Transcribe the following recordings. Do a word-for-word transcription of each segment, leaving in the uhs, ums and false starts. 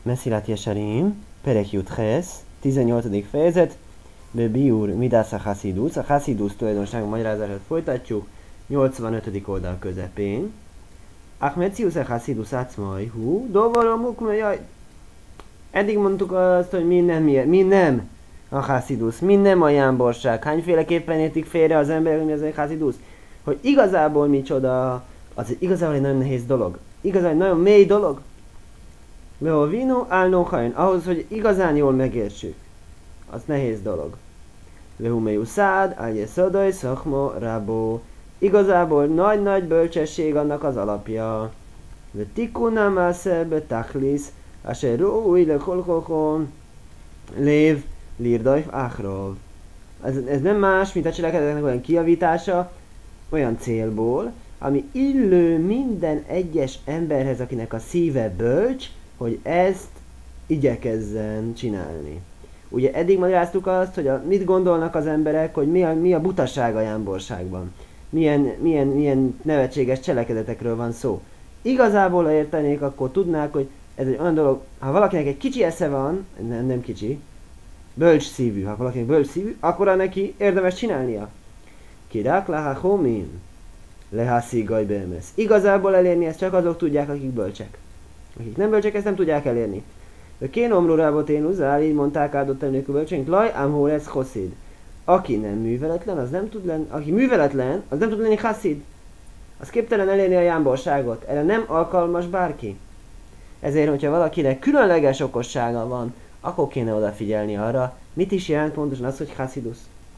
Messzilat Yesarim, Perek Jutches, tizennyolcadik fejezet, Be Biur Midász a Hasidus, a Hasidus tulajdonság magyarázatát folytatjuk, nyolcvanötödik oldal közepén. Achmetzius a Hasidus Acmai, hú, dovarom jaj. Eddig mondtuk azt, hogy mi nem, mi nem a Hasidus, mi nem a jámborság. Hányféleképpen értik félre az emberek, hogy mi az egy Hasidus? Hogy igazából micsoda, az egy igazából egy nagyon nehéz dolog. Igazából egy nagyon mély dolog. Leo vino álnó hajn, ahhoz, hogy igazán jól megértsük. Az nehéz dolog. Leo meju szád, álje szadaj, szakmo, rabó. Igazából nagy-nagy bölcsesség annak az alapja. Le tikuna másze betachlis, asher rói le kolkolkon, lév, lirdajf áhrov. Ez, ez nem más, mint a cselekedeteknek olyan kijavítása, olyan célból, ami illő minden egyes emberhez, akinek a szíve bölcs, hogy ezt igyekezzen csinálni. Ugye eddig magyaráztuk azt, hogy a, mit gondolnak az emberek, hogy mi a, mi a butaság a jámborságban. Milyen, milyen, milyen nevetséges cselekedetekről van szó. Igazából, ha értenék, akkor tudnák, hogy ez egy olyan dolog, ha valakinek egy kicsi esze van, nem, nem kicsi, bölcs szívű, ha valakinek bölcs szívű, akkor neki érdemes csinálnia. Kirák laha homim, lehászi gajbelmesz. Igazából elérni ezt csak azok tudják, akik bölcsek. Akik nem bölcsek, ezt nem tudják elérni. De kénomló rábot én uzál, így mondták áldott emlékű bölcsénk, laj, ám hol ez hosszid. Aki nem műveletlen, az nem tud lenni, aki műveletlen, az nem tud lenni haszid. Az képtelen elérni a jámborságot. Erre nem alkalmas bárki. Ezért, hogyha valakinek különleges okossága van, akkor kéne odafigyelni arra, mit is jelent pontosan az, hogy haszidus.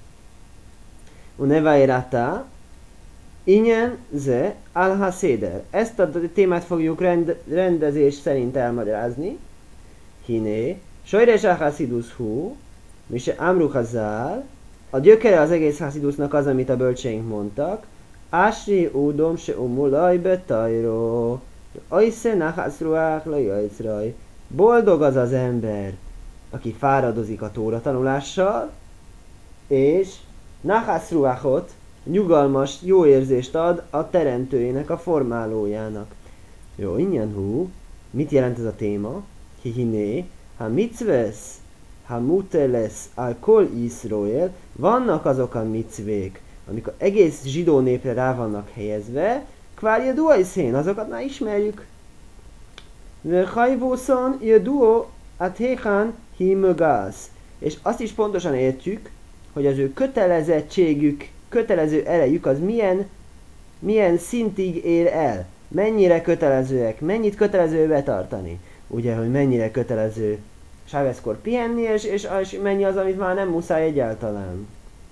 Unevairata, Inyen ze al-haszéder. Ezt a témát fogjuk rend, rendezés szerint elmagyarázni. Hiné, sajrés al-haszidus hú, mi se amru hazál. A gyökere az egész haszidusnak az, amit a bölcseink mondtak. Ásri údom se umulaj betajró. Ajsze nachaszruák lajajcraj. Boldog az az ember, aki fáradozik a tóra tanulással, és nachaszruákot, nyugalmas, jó érzést ad a teremtőjének, a formálójának. Jó, ingyen hú, mit jelent ez a téma? Hihiné, ha mitzvesz, ha mutelesz, al kol Iszrael, vannak azok a micvék, amik az egész zsidó népre rá vannak helyezve, kvár jeduó iszén, azokat már ismerjük. Ve hajvószon jeduó athéhán hi mögász. És azt is pontosan értjük, hogy az ő kötelezettségük, kötelező erejük az milyen, milyen szintig ér el. Mennyire kötelezőek, mennyit kötelező betartani. Ugye, hogy mennyire kötelező sáveszkor pihenni, és, és, és mennyi az, amit már nem muszáj egyáltalán.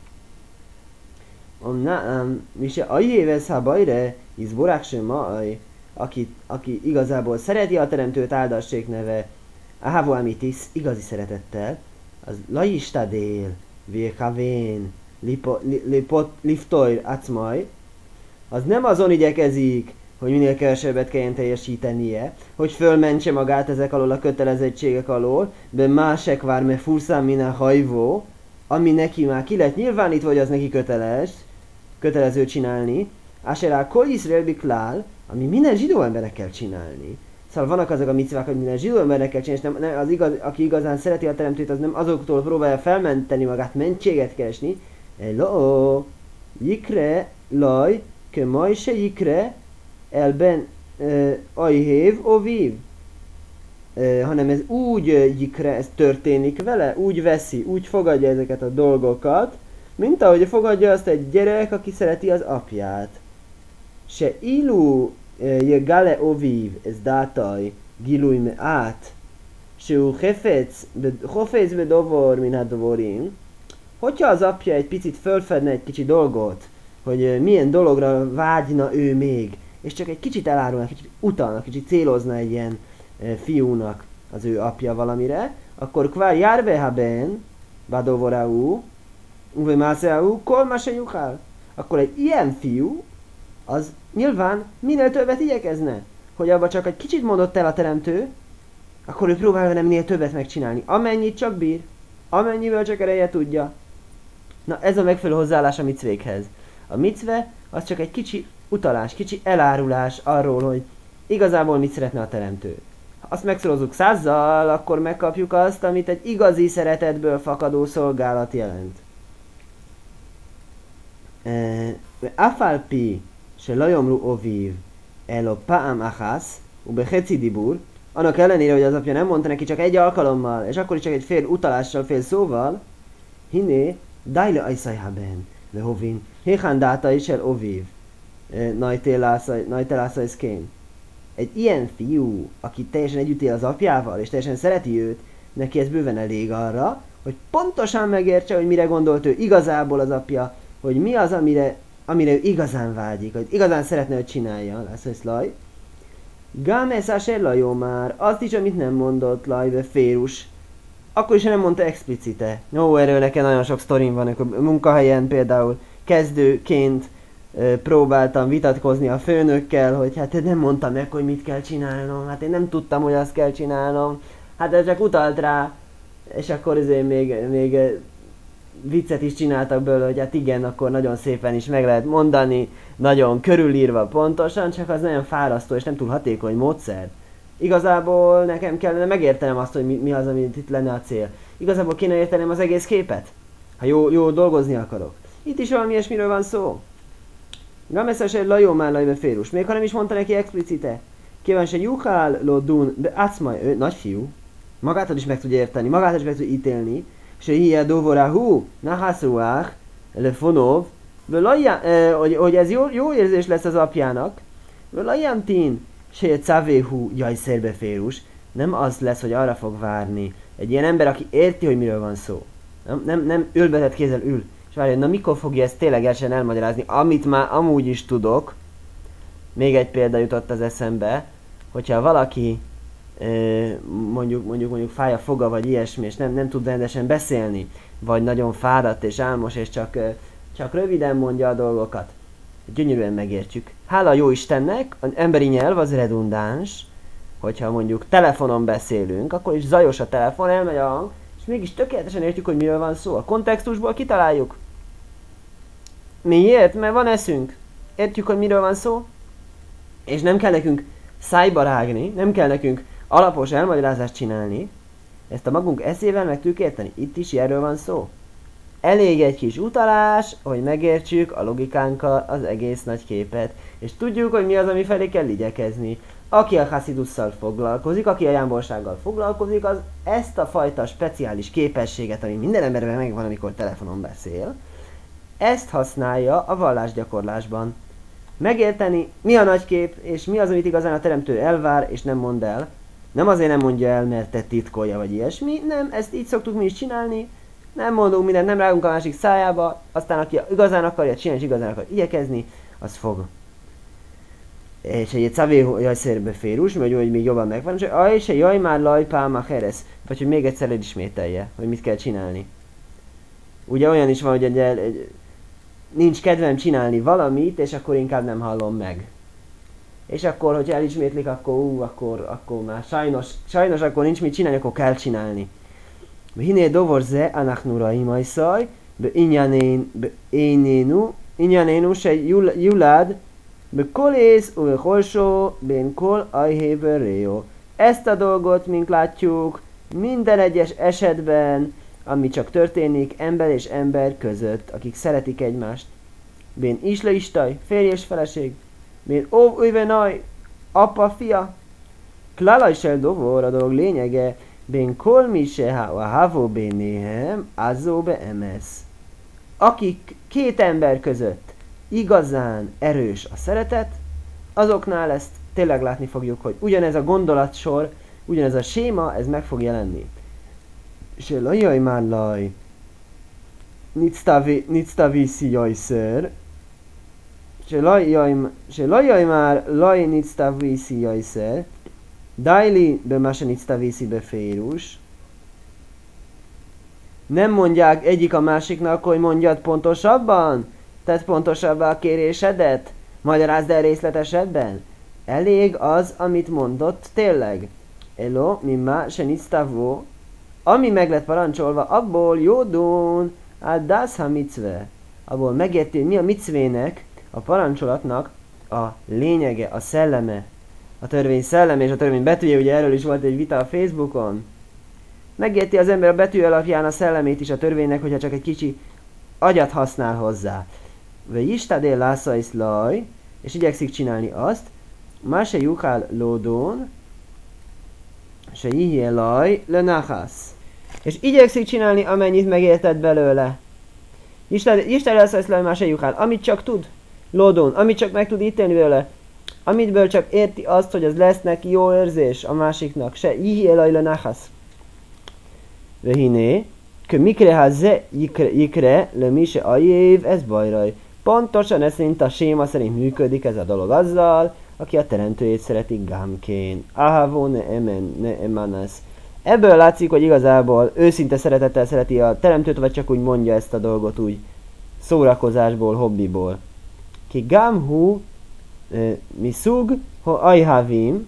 Omnám, mi se ajévesz ha bajre, izborák sem maj, aki, aki igazából szereti a teremtőt, áldassék neve, ahávó amitis, igazi szeretettel, az lajistadél, vékavén, liftoir acmaj, az nem azon igyekezik, hogy minél kevesebbet kelljen teljesítenie, hogy fölmentse magát ezek alól a kötelezettségek alól, de másek vár me furszám minden hajvó, ami neki már ki lett nyilvánítva, hogy az neki köteles, kötelező csinálni, áserá kol Iszrael biklál, ami minden zsidó embernek kell csinálni. Szóval vannak azok a micvák, hogy minden zsidó embernek kell csinálni, és nem, nem, az igaz, aki igazán szereti a teremtőt, az nem azoktól próbálja felmenteni magát, mentséget keresni. Elo, jikre, laj, ke maj se jikre, elben uh, ajhév, ovív. Uh, hanem ez úgy uh, jikre, ez történik vele, úgy veszi, úgy fogadja ezeket a dolgokat, mint ahogy fogadja azt egy gyerek, aki szereti az apját. Se ilu uh, gale ovív, ez dátaj, gilúj me át, se u hofec bedovor, min hát dovorim. Hogyha az apja egy picit fölfedne egy kicsi dolgot, hogy uh, milyen dologra vágyna ő még, és csak egy kicsit elárulna, kicsit utalna, kicsit célozna egy ilyen e, fiúnak az ő apja valamire, akkor kvár járbe haben, badovoraú, uve mászeu, kol máse juhál. Akkor egy ilyen fiú, az nyilván minél többet igyekezne, hogy abba csak egy kicsit mondott el a teremtő, akkor ő próbál vele minél többet megcsinálni, amennyit csak bír, amennyivel csak ereje tudja. Na ez a megfelelő hozzáállás a micvékhez. A micve az csak egy kicsi utalás, kicsi elárulás arról, hogy igazából mit szeretne a teremtő. Ha azt megszorozzuk százzal, akkor megkapjuk azt, amit egy igazi szeretetből fakadó szolgálat jelent. Afalpi se lajomru ovív elo paam achasz ubeheci dibur, annak ellenére, hogy az apja nem mondta neki csak egy alkalommal, és akkor is csak egy fél utalással, fél szóval, hiné dajle ajszajhaben lehovin héhán dáta is el ovív najtelászaj szkén. Egy ilyen fiú, aki teljesen együtt él az apjával, és teljesen szereti őt, neki ez bőven elég arra, hogy pontosan megértse, hogy mire gondolt ő igazából az apja, hogy mi az, amire, amire ő igazán vágyik, hogy igazán szeretne, hogy csinálja. Lesz, hogy szlaj. Gámesz asella jó már, azt is, amit nem mondott Lajbe Férus. Akkor is nem mondta explicite. Jó, erről nekem nagyon sok sztorim van, akkor munkahelyen például kezdőként e, próbáltam vitatkozni a főnökkel, hogy hát nem mondtam meg, hogy mit kell csinálnom, hát én nem tudtam, hogy azt kell csinálnom. Hát ez csak utalt rá, és akkor azért még, még viccet is csináltak belőle, hogy hát igen, akkor nagyon szépen is meg lehet mondani, nagyon körülírva pontosan, csak az nagyon fárasztó és nem túl hatékony módszer. Igazából nekem kellene megértenem azt, hogy mi, mi az, amit itt lenne a cél. Igazából kéne értenem az egész képet, ha jó, jó dolgozni akarok. Itt is valami ilyesmiről van szó. Gameszes egy lajó már lajbe Férus, még ha nem is mondta neki explicite. Kíván se juhál lodun, de átszmaj, ő nagyfiú. Magától is meg tudja érteni, magától is meg tudja ítélni. Se hiá dovorahu, nahaszuach, lefonov, hogy, hogy ez jó, jó érzés lesz az apjának. Völajam tin, se cavéhu, jaj szerbe Férus. Nem az lesz, hogy arra fog várni. Egy ilyen ember, aki érti, hogy miről van szó. Nem, nem, nem ülbetett kézzel ül. És várja, na mikor fogja ezt ténylegesen elmagyarázni, amit már amúgy is tudok. Még egy példa jutott az eszembe, hogyha valaki mondjuk, mondjuk, mondjuk fáj a foga, vagy ilyesmi, és nem, nem tud rendesen beszélni, vagy nagyon fáradt és álmos, és csak, csak röviden mondja a dolgokat. Gyönyörűen megértjük. Hála a jó Istennek, az emberi nyelv az redundáns, hogyha mondjuk telefonon beszélünk, akkor is zajos a telefon, elmegy a hang, és mégis tökéletesen értjük, hogy miről van szó. A kontextusból kitaláljuk. Miért? Mert van eszünk. Értjük, hogy miről van szó, és nem kell nekünk szájba rágni, nem kell nekünk alapos elmagyarázást csinálni, ezt a magunk eszével meg tudjuk érteni. Itt is erről van szó. Elég egy kis utalás, hogy megértsük a logikánkkal az egész nagy képet, és tudjuk, hogy mi az, ami felé kell igyekezni. Aki a haszidusszal foglalkozik, aki a jámborsággal foglalkozik, az ezt a fajta speciális képességet, ami minden emberben megvan, amikor telefonon beszél, ezt használja a vallásgyakorlásban. Megérteni, mi a nagy kép, és mi az, amit igazán a teremtő elvár, és nem mond el. Nem azért nem mondja el, mert te titkolja, vagy ilyesmi, nem, ezt így szoktuk mi is csinálni. Nem mondunk mindent, nem rágunk a másik szájába, aztán aki igazán akarja csinálni, és igazán akar igyekezni, az fog. És egy szavé jaj szerbe Férus, vagy hogy még jobban megvan, és aj, se jaj már laj pálma heresz, vagy hogy még egyszer elismételje, hogy mit kell csinálni. Ugye olyan is van, hogy egy, egy, nincs kedvem csinálni valamit, és akkor inkább nem hallom meg. És akkor, hogyha elismétlik, akkor ú, akkor, akkor már sajnos, sajnos akkor nincs mit csinálni, akkor kell csinálni. Hiné dovorze anachnu raimajszaj, be inyanén, be énénu, inyanénu se julád, be kolész, uve holsó, ben kol ajhéber réjó. Ezt a dolgot, mint látjuk, minden egyes esetben, ami csak történik ember és ember között, akik szeretik egymást. Ben isle istaj, férj és feleség. Ben óv újve naj, apa, fia. Klalaj sel dovor, a dolog lényege, ben kol mi se a havó bénéhem, azzó be emesz. Akik két ember között igazán erős a szeretet, azoknál ezt tényleg látni fogjuk, hogy ugyanez a gondolatsor, ugyanez a séma, ez meg fog jelenni. Se lajjaj már laj, nictaviszi jajszer, se lajjaj már laj nictaviszi jajszer, Daili be mase nictaviszi be Férus. Nem mondják egyik a másiknak, hogy mondjad pontosabban? Tedd pontosabbá a kérésedet? Magyarázd el részletesebben? Elég az, amit mondott tényleg. Elo, mimma se nictavó. Ami meg lett parancsolva, abból jódún, hát dász ha micve. Abból megérti, mi a micvének, a parancsolatnak a lényege, a szelleme. a törvény szellem és a törvény betűje, ugye erről is volt egy vita a Facebookon. Megérti az ember a betű alapján a szellemét is a törvénynek, hogyha csak egy kicsi agyat használ hozzá. Ve istadél lászaisz laj, és igyekszik csinálni azt, má se juhál lódón, se jihjé laj, le nachasz. És igyekszik csinálni, amennyit megértett belőle. Istadél lászaisz laj, má se juhál, amit csak tud, lódón, amit csak meg tud ítélni belőle, amitből csak érti azt, hogy az lesz neki jó érzés a másiknak, se jihjé laj, le nachasz. Ve hiné, kö mikre haze jikre le mi se ajév, ez bajraj. Pontosan ez szerint a séma szerint működik ez a dolog azzal, aki a teremtőjét szereti gámkén. Ahavó ne emen, ne emanász. Ebből látszik, hogy igazából őszinte szeretettel szereti a teremtőt, vagy csak úgy mondja ezt a dolgot úgy szórakozásból, hobbiból. Ki gámhu mi szug, ho ajhavim,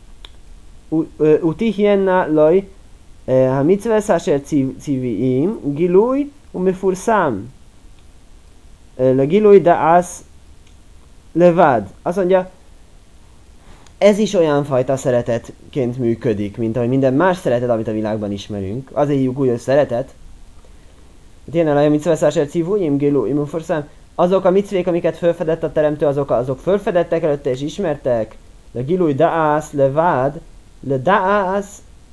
utihjenna laj, ha mitzvesz asher civiim, gilúj, umifurszám. Le gilúj da'ász levád. Azt mondja, ez is olyan fajta szeretetként működik, mint ahogy minden más szeretet, amit a világban ismerünk. Azért hívjuk úgy, hogy szeretet. Tényleg a mitzvesz asher civiim, gilúj, umifurszám. Azok a micvék, amiket felfedett a teremtő, azok, azok felfedettek előtte és ismertek. Le gilúj da'ász levád. Le da'ász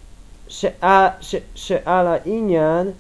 se áll inyan,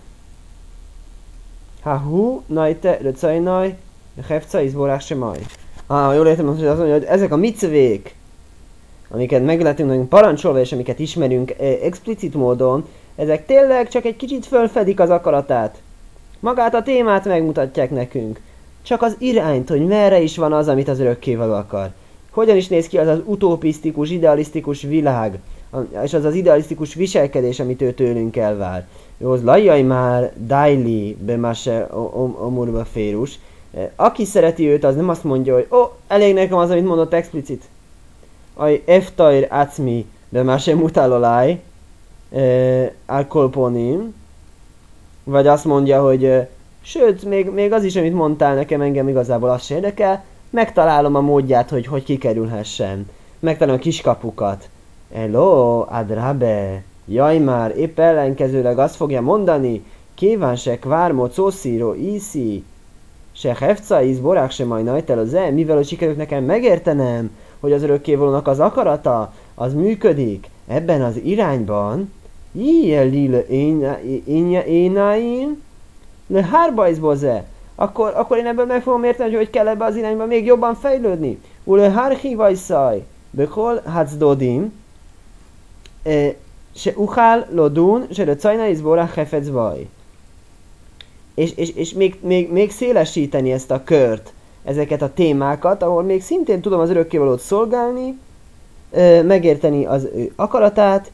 ha hú, najte, röcajnaj, hefca, izborák se maj. Ah, jól értem, hogy azt mondja, hogy ezek a micvék, amiket meglehetünk nekünk parancsolva, és amiket ismerünk eh, explicit módon, ezek tényleg csak egy kicsit fölfedik az akaratát. Magát a témát megmutatják nekünk. Csak az irányt, hogy merre is van az, amit az örökkévaló akar. Hogyan is néz ki az az utopisztikus, idealisztikus világ, és az az idealisztikus viselkedés, amit ő tőlünk elvár. Józ lajjaj már daili bemase omurba férus. Aki szereti őt, az nem azt mondja, hogy ó, oh, elég nekem az, amit mondott explicit. Aj eftair acmi bemase mutalolaj alkolponim. Vagy azt mondja, hogy sőt, még, még az is, amit mondtál nekem, engem igazából azt se érdekel, megtalálom a módját, hogy hogy kikerülhessen. Megtalálom a kiskapukat. Hello, adrabe, jaj már, épp ellenkezőleg azt fogja mondani, kíván se kvármó szószíró iszi, se hefca íz borák se majd najtel az e, mivel hogy sikerült nekem megértenem, hogy az örökkévalónak az akarata, az működik ebben az irányban, jjjjel lila énáim, le hárbajzboze, akkor, akkor én ebből meg fogom érteni, hogy hogy kell ebbe az irányba még jobban fejlődni. Ule hárhivajszaj, bekol hacdodim, se uchál lodún, se de cajna izbora hefecvaj. És, és, és még, még, még szélesíteni ezt a kört, ezeket a témákat, ahol még szintén tudom az örökkévalót szolgálni, megérteni az ő akaratát,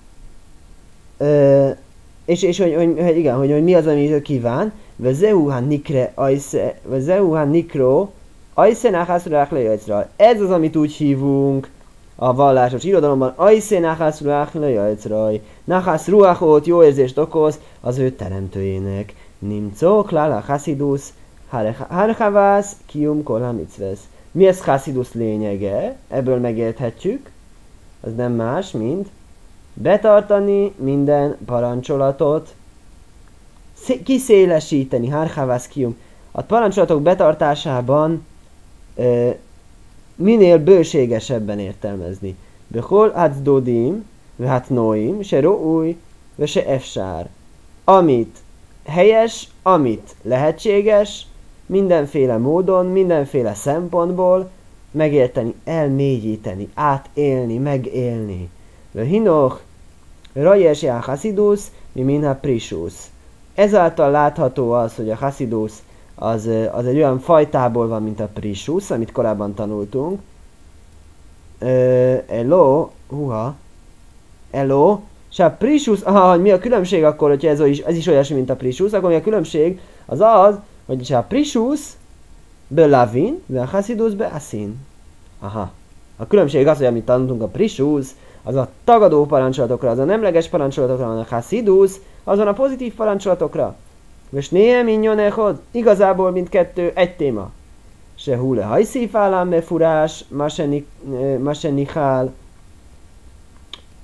és, és hogy, hogy, hogy igen, hogy, hogy mi az, amit ő kíván, vezeuhán nikre ajsze, vezeuhán nikro, ajsze náhászrák lejajcra. Ez az, amit úgy hívunk a vallásos irodalomban, ajsze náhászrák lejajcra. Náhász ruachot, jó érzést okoz az ő teremtőjének. Nimcok, lála hasidus, harchavász, kium kolha mitzvesz. Mi ez hasidus lényege? Ebből megérthetjük. Az nem más, mint betartani minden parancsolatot, kiszélesíteni, harchavász kium. A parancsolatok betartásában ö, minél bőségesebben értelmezni. Behol hacdodim, vehat noim, se roúj, ve se efsár. Amit helyes, amit lehetséges, mindenféle módon, mindenféle szempontból megérteni, elmélyíteni, átélni, megélni. Ve hinoch, rajes já hasidus, mi minha prisus. Ezáltal látható az, hogy a hasidus az, az egy olyan fajtából van, mint a prisus, amit korábban tanultunk. Uh, elo, huha, elo, és a prisus, aha, mi a különbség akkor, hogyha ez is, ez is olyasmi, mint a prisus, akkor mi a különbség? Az az, hogy a prisus be lavin, de a hasidus be asin. Aha. A különbség az, hogy amit tanultunk a prisus, az a tagadó parancsolatokra, az a nemleges parancsolatokra van, a hasidus, azon a pozitív parancsolatokra. És néha minyon echod, igazából mindkettő egy téma. Se hule hajszífálám me furás, masenichál,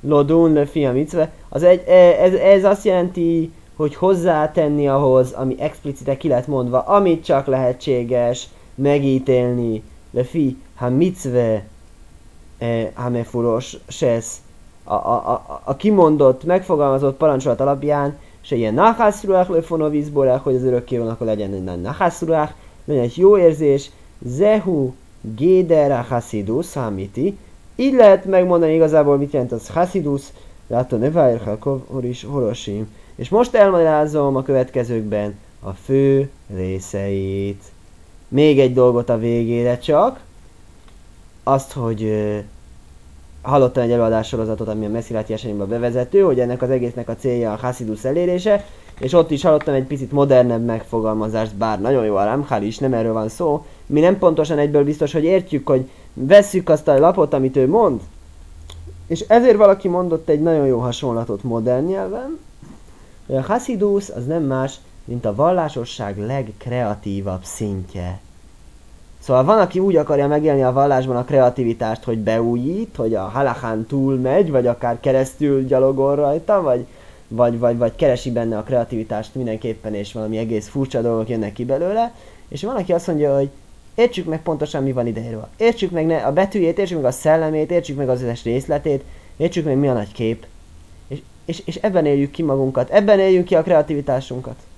Lodun le fi a micve. Az egy, ez, ez azt jelenti, hogy hozzátenni ahhoz, ami explicite ki lett mondva, amit csak lehetséges megítélni. Le fi ha micve ha mefuros sesz. A, a, a, a kimondott, megfogalmazott parancsolat alapján, se ilyen nachászruach lefonovizborach, hogy az örökkévaló akkor legyen egy nagy nachászruach, legyen egy jó érzés, zehu géder a hasidus, hamiti. Így lehet megmondani igazából, mit jelent az hasidus, látó neváir halkov is horosim. És most elmagyarázom a következőkben a fő részeit. Még egy dolgot a végére csak, azt, hogy uh, hallottam egy előadássorozatot, ami a Messziláti eseményben bevezető, hogy ennek az egésznek a célja a hasidus elérése, és ott is hallottam egy picit modernebb megfogalmazást, bár nagyon jó a Ramchal is, nem erről van szó. Mi nem pontosan egyből biztos, hogy értjük, hogy vesszük azt a lapot, amit ő mond, és ezért valaki mondott egy nagyon jó hasonlatot modern nyelven, hogy a hasidus az nem más, mint a vallásosság legkreatívabb szintje. Szóval van, aki úgy akarja megélni a vallásban a kreativitást, hogy beújít, hogy a halachán túl megy, vagy akár keresztül gyalogol rajta, vagy, vagy, vagy, vagy keresi benne a kreativitást mindenképpen, és valami egész furcsa dolgok jönnek ki belőle. És van, aki azt mondja, hogy értsük meg pontosan, mi van ideírva. Értsük meg a betűjét, értsük meg a szellemét, értsük meg az összes részletét, értsük meg mi a nagy kép. És, és, és ebben éljük ki magunkat, ebben éljük ki a kreativitásunkat.